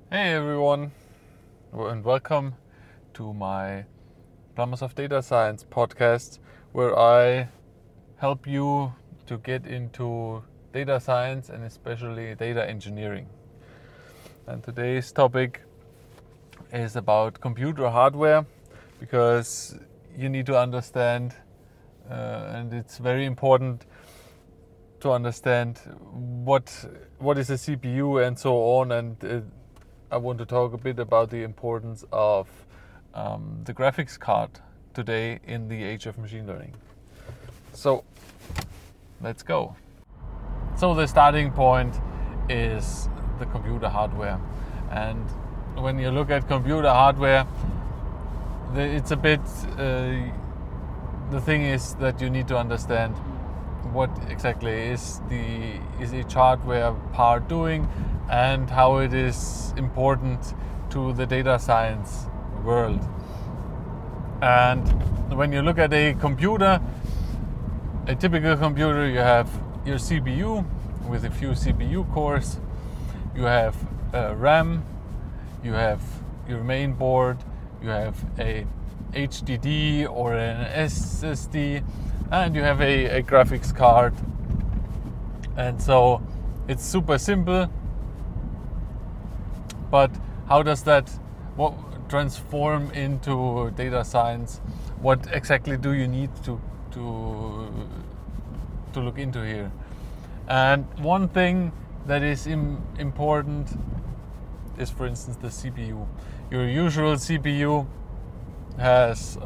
Hey everyone, and welcome to my Plumbers of Data Science podcast, where I help you to get into data science and especially data engineering. And today's topic is about computer hardware, because you need to understand, and it's very important to understand what is a CPU and so on. And I want to talk a bit about the importance of the graphics card today in the age of machine learning. So let's go. So the starting point is the computer hardware. And when you look at computer hardware, it's a bit, the thing is that you need to understand what exactly is each hardware part doing and how it is important to the data science world. And when you look at a computer, a typical computer, you have your CPU with a few CPU cores, you have RAM, you have your main board, you have a HDD or an SSD, and you have a graphics card. And so it's super simple. But how does that transform into data science? What exactly do you need to look into here? And one thing that is important is, for instance, the CPU. Your usual CPU has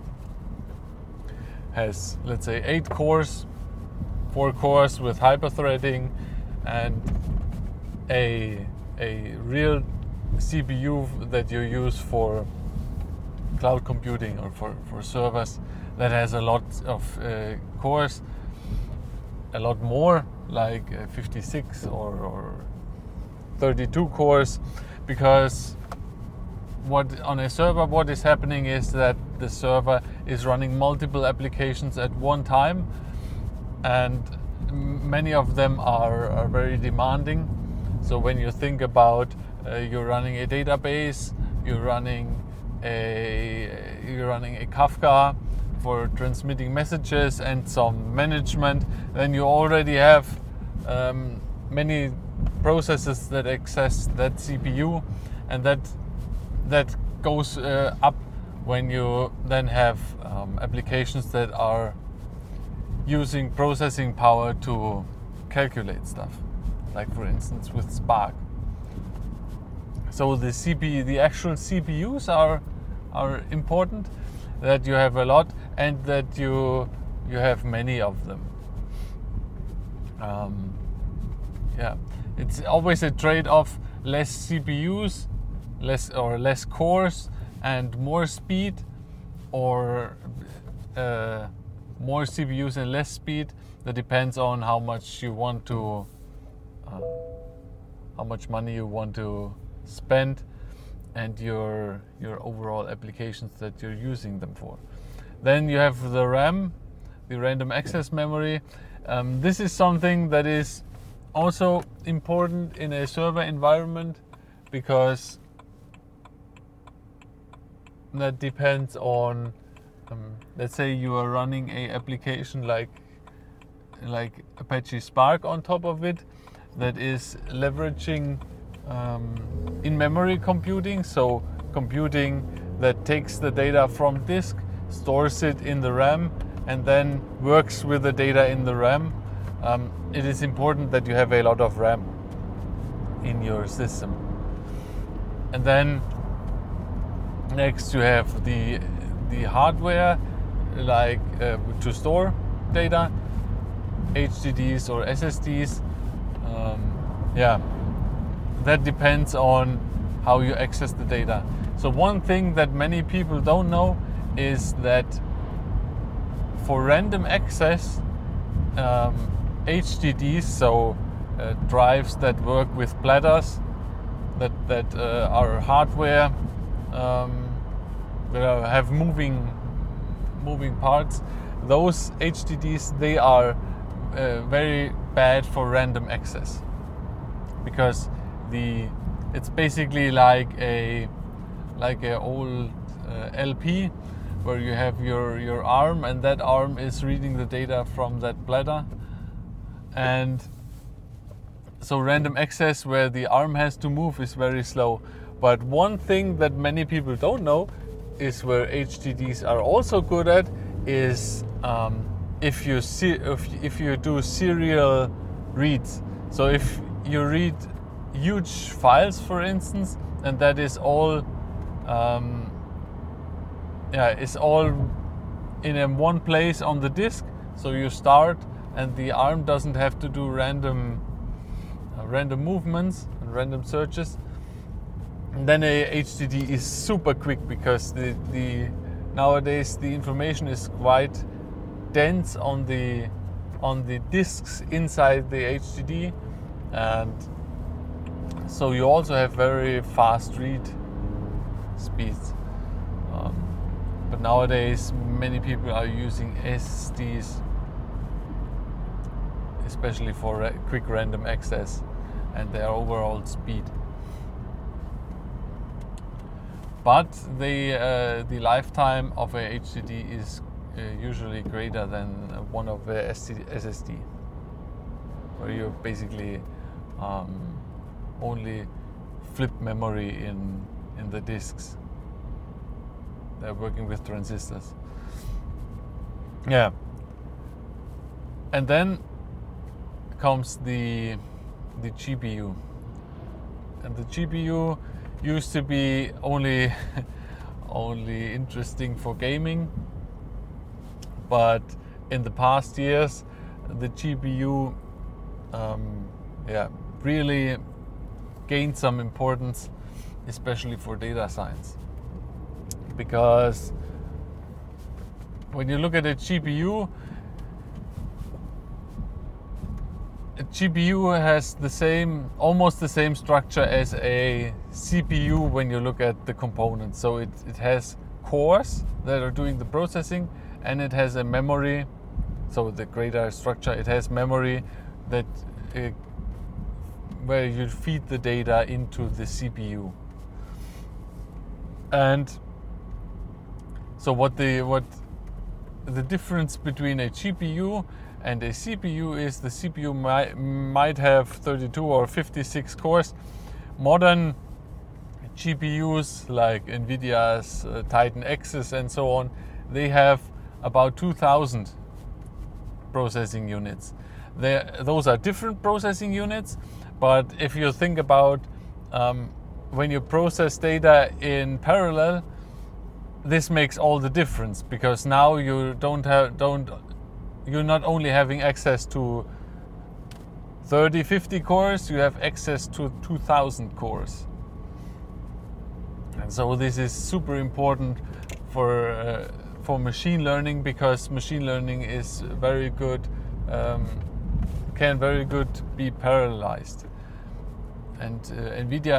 let's say 8 cores, 4 cores with hyperthreading, and a real CPU that you use for cloud computing or for servers that has a lot of cores, a lot more, like 56 or 32 cores, because on a server, what is happening is that the server is running multiple applications at one time, and many of them are very demanding. So when you think about you're running a database, you're running a Kafka for transmitting messages and some management, then you already have many processes that access that CPU, and that goes up when you then have applications that are using processing power to calculate stuff, like for instance with Spark. So the actual CPUs are important, that you have a lot and that you have many of them. It's always a trade-off: less CPUs, less cores, and more speed, or more CPUs and less speed. That depends on how much you want to, how much money you want to spend, and your overall applications that you're using them for. Then you have the RAM, the random access memory. This is something that is also important in a server environment, because that depends on, let's say you are running a application like Apache Spark on top of it, that is leveraging in-memory computing, so computing that takes the data from disk, stores it in the RAM, and then works with the data in the RAM. It is important that you have a lot of RAM in your system. And then next you have the hardware, like to store data, HDDs or SSDs. That depends on how you access the data. So one thing that many people don't know is that for random access, HDDs, so drives that work with platters, that are hardware, that have moving parts, those HDDs, they are very bad for random access, because the It's basically like a old LP where you have your arm, and that arm is reading the data from that bladder. And so random access where the arm has to move is very slow. But one thing that many people don't know is where HDDs are also good at is if you do serial reads. So if you read huge files, for instance, and that is all it's all in one place on the disk. So you start, and the arm doesn't have to do random movements and random searches. And then a HDD is super quick because the nowadays the information is quite dense on the disks inside the HDD, and so you also have very fast read speeds. But nowadays many people are using SSDs, especially for quick random access and their overall speed. But the lifetime of a HDD is usually greater than one of a SSD, where you basically only flip memory in the disks. They're working with transistors. Yeah. And then comes the GPU. And the GPU used to be only interesting for gaming, but in the past years the GPU really gained some importance, especially for data science. Because when you look at a GPU has almost the same structure as a CPU when you look at the components. So it has cores that are doing the processing, and it has a memory. So the greater structure, it has memory that where you feed the data into the CPU. And so what the difference between a GPU and a CPU is the CPU might have 32 or 56 cores. Modern GPUs like NVIDIA's Titan X's and so on, they have about 2,000 processing units. Those are different processing units, but if you think about when you process data in parallel, this makes all the difference, because now you're not only having access to 30, 50 cores, you have access to 2,000 cores. And so this is super important for machine learning, because machine learning is very good, can very good be parallelized. And NVIDIA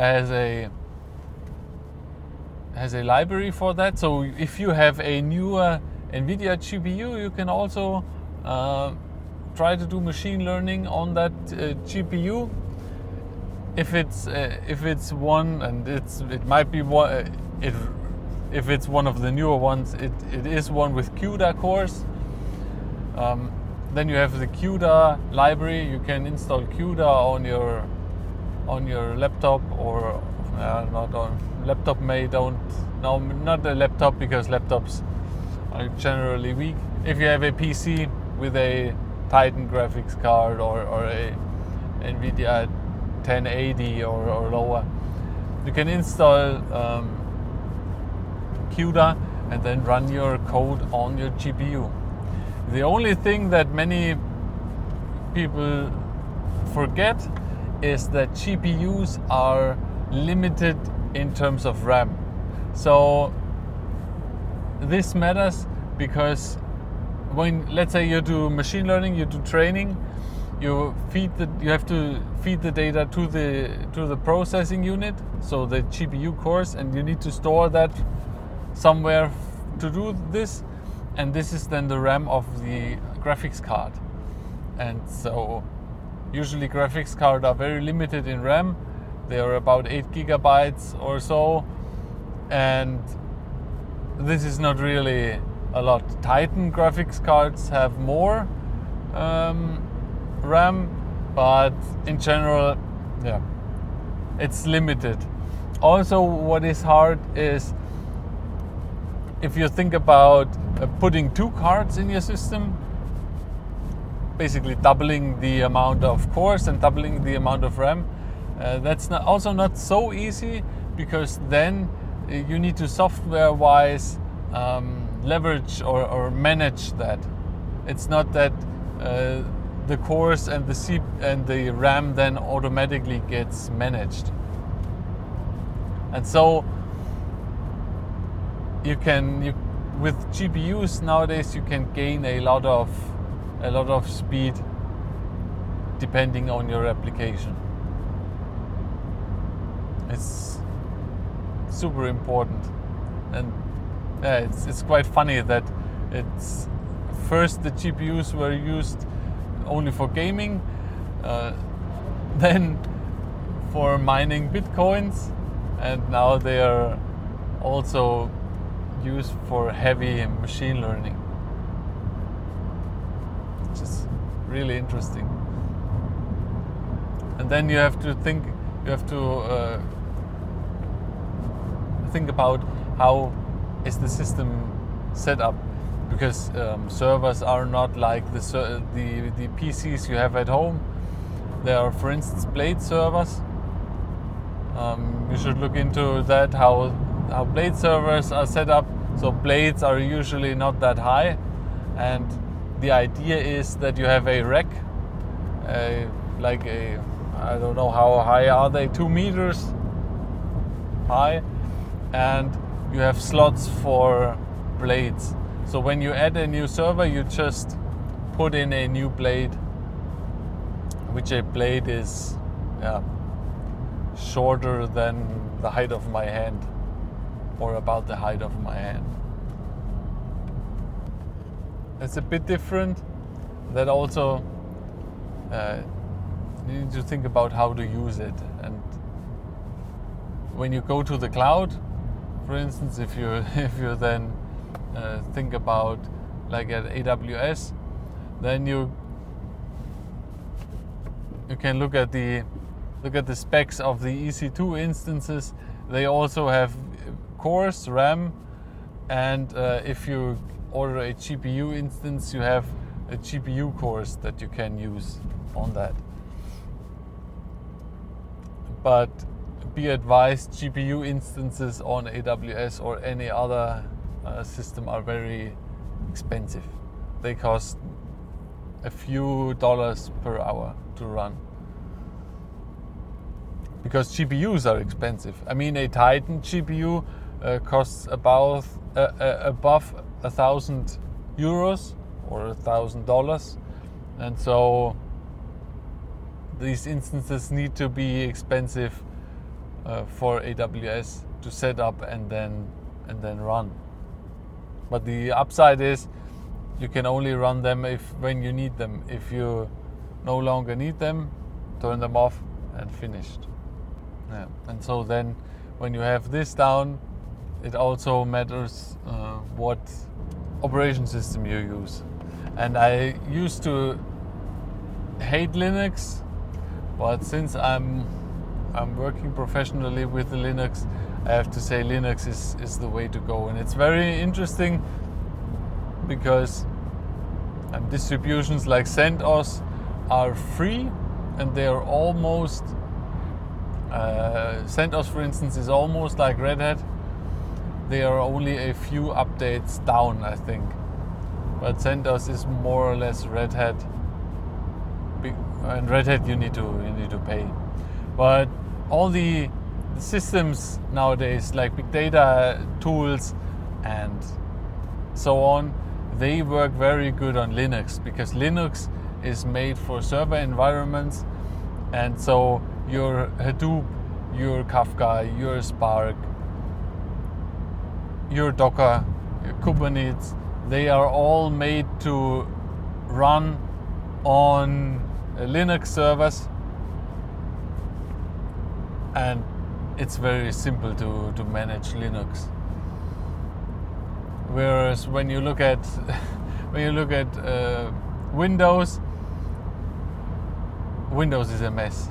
has a library for that. So if you have a newer NVIDIA GPU, you can also try to do machine learning on that GPU. If it's one, and it might be one. If it's one of the newer ones, it is one with CUDA cores. Then you have the CUDA library. You can install CUDA on your laptop, or not on laptop. Not a laptop, because laptops are generally weak. If you have a PC with a Titan graphics card or a NVIDIA 1080 or lower, you can install CUDA and then run your code on your GPU. The only thing that many people forget is that GPUs are limited in terms of RAM. So this matters because when, let's say, you do machine learning, you do training, you have to feed the data to the processing unit, so the GPU cores, and you need to store that somewhere to do this, and this is then the RAM of the graphics card. And so usually graphics cards are very limited in RAM. They are about 8 gigabytes or so, and this is not really a lot. Titan graphics cards have more RAM, but in general, yeah, it's limited. Also, what is hard is if you think about putting 2 cards in your system, basically doubling the amount of cores and doubling the amount of RAM. That's also not so easy, because then you need to software-wise leverage or manage that. It's not that the cores and the RAM then automatically gets managed. And so with GPUs nowadays you can gain a lot of speed depending on your application. It's super important, and it's quite funny that it's first the GPUs were used only for gaming, then for mining bitcoins, and now they are also used for heavy machine learning, which is really interesting. And then you have to think about how is the system set up, because servers are not like the PCs you have at home. There are, for instance, Blade servers. You should look into that, how Blade servers are set up. So blades are usually not that high, and the idea is that you have a rack, I don't know how high are they, 2 meters high, and you have slots for blades. So when you add a new server, you just put in a new blade, which a blade is shorter than the height of my hand, or about the height of my hand. It's a bit different. That also you need to think about how to use it. And when you go to the cloud, for instance, if you then think about like at AWS, then you can look at the specs of the EC2 instances. They also have cores, RAM, and if you order a GPU instance, you have a GPU cores that you can use on that. But be advised, GPU instances on AWS or any other system are very expensive. They cost a few dollars per hour to run, because GPUs are expensive. I mean, a Titan GPU costs above €1,000 or $1,000, and so these instances need to be expensive for AWS to set up and then run. But the upside is you can only run them when you need them. If you no longer need them, turn them off and finished. Yeah. And so then when you have this down, it also matters what operation system you use. And I used to hate Linux, but since I'm working professionally with the Linux, I have to say Linux is the way to go. And it's very interesting because distributions like CentOS are free, and they are almost CentOS, for instance, is almost like Red Hat. They are only a few updates down, I think. But CentOS is more or less Red Hat. And Red Hat you need to pay. But all the systems nowadays, like big data tools and so on, they work very good on Linux, because Linux is made for server environments, and so your Hadoop, your Kafka, your Spark, your Docker, your Kubernetes, they are all made to run on Linux servers. and it's very simple to manage Linux. Whereas when you look at Windows is a mess.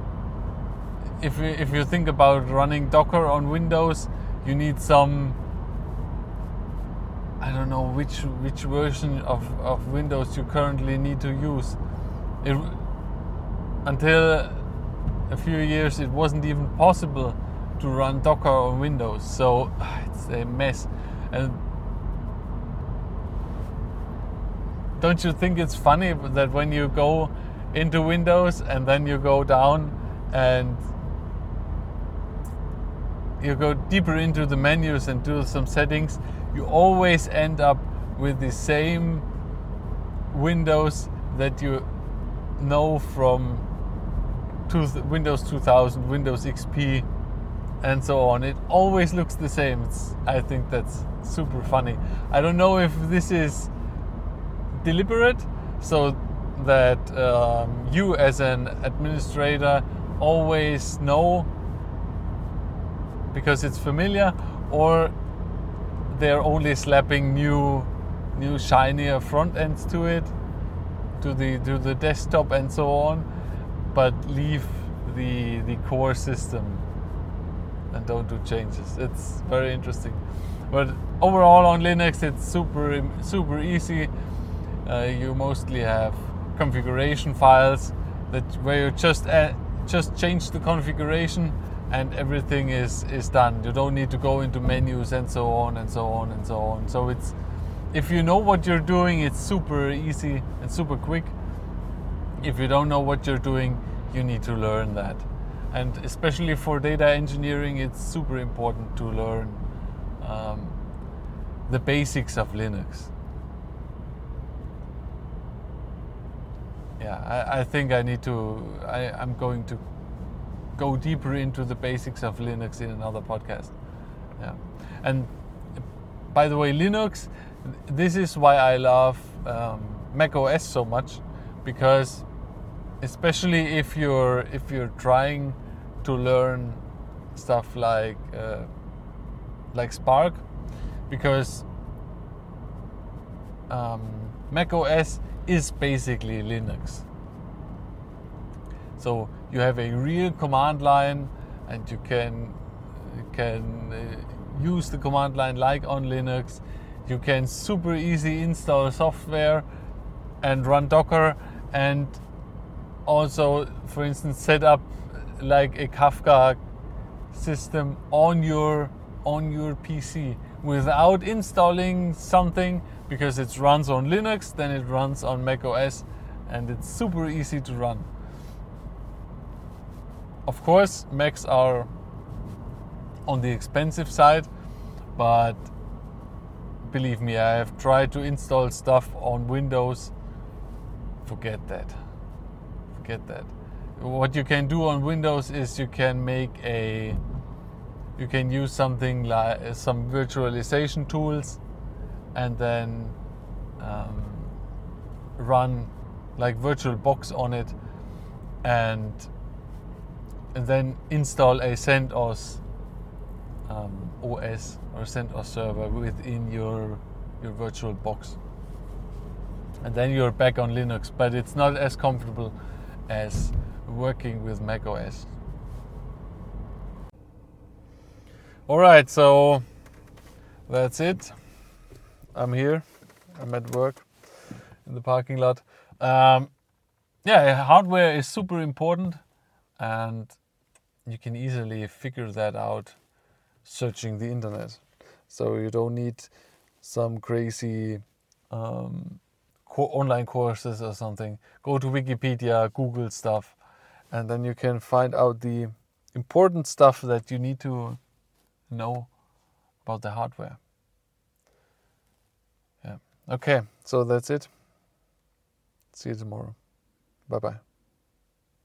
If you think about running Docker on Windows, you need some, I don't know which version of Windows you currently need to use. Until a few years it wasn't even possible to run Docker on Windows, so it's a mess. And don't you think it's funny that when you go into Windows and then you go down and you go deeper into the menus and do some settings, you always end up with the same Windows that you know from Windows 2000, Windows XP, and so on. It always looks the same. I think that's super funny. I don't know if this is deliberate, so that you as an administrator always know because it's familiar, or they're only slapping new shinier front ends to it, to the desktop and so on, but leave the core system and don't do changes. It's very interesting. But overall on Linux it's super easy. You mostly have configuration files where you just change the configuration and everything is done. You don't need to go into menus and so on and so on and so on. So it's, if you know what you're doing, it's super easy and super quick. If you don't know what you're doing, you need to learn that. And especially for data engineering, it's super important to learn the basics of Linux. Yeah, I think I'm going to go deeper into the basics of Linux in another podcast. Yeah, and by the way, Linux, this is why I love Mac OS so much, because especially if you're trying to learn stuff like Spark, because Mac OS is basically Linux. So you have a real command line, and you can use the command line like on Linux. You can super easy install software and run Docker, and also, for instance, set up like a Kafka system on your PC without installing something, because it runs on Linux, then it runs on Mac OS, and it's super easy to run. Of course, Macs are on the expensive side, but believe me, I have tried to install stuff on Windows. Forget that. What you can do on Windows is you can use something like some virtualization tools, and then run like VirtualBox on it, and then install a CentOS OS or CentOS server within your VirtualBox, and then you're back on Linux. But it's not as comfortable as working with Mac OS. Alright, so that's it. I'm here. I'm at work in the parking lot. Hardware is super important, and you can easily figure that out searching the internet. So you don't need some crazy online courses or something. Go to Wikipedia, Google stuff, and then you can find out the important stuff that you need to know about the hardware. Yeah. Okay, so that's it. See you tomorrow. Bye-bye.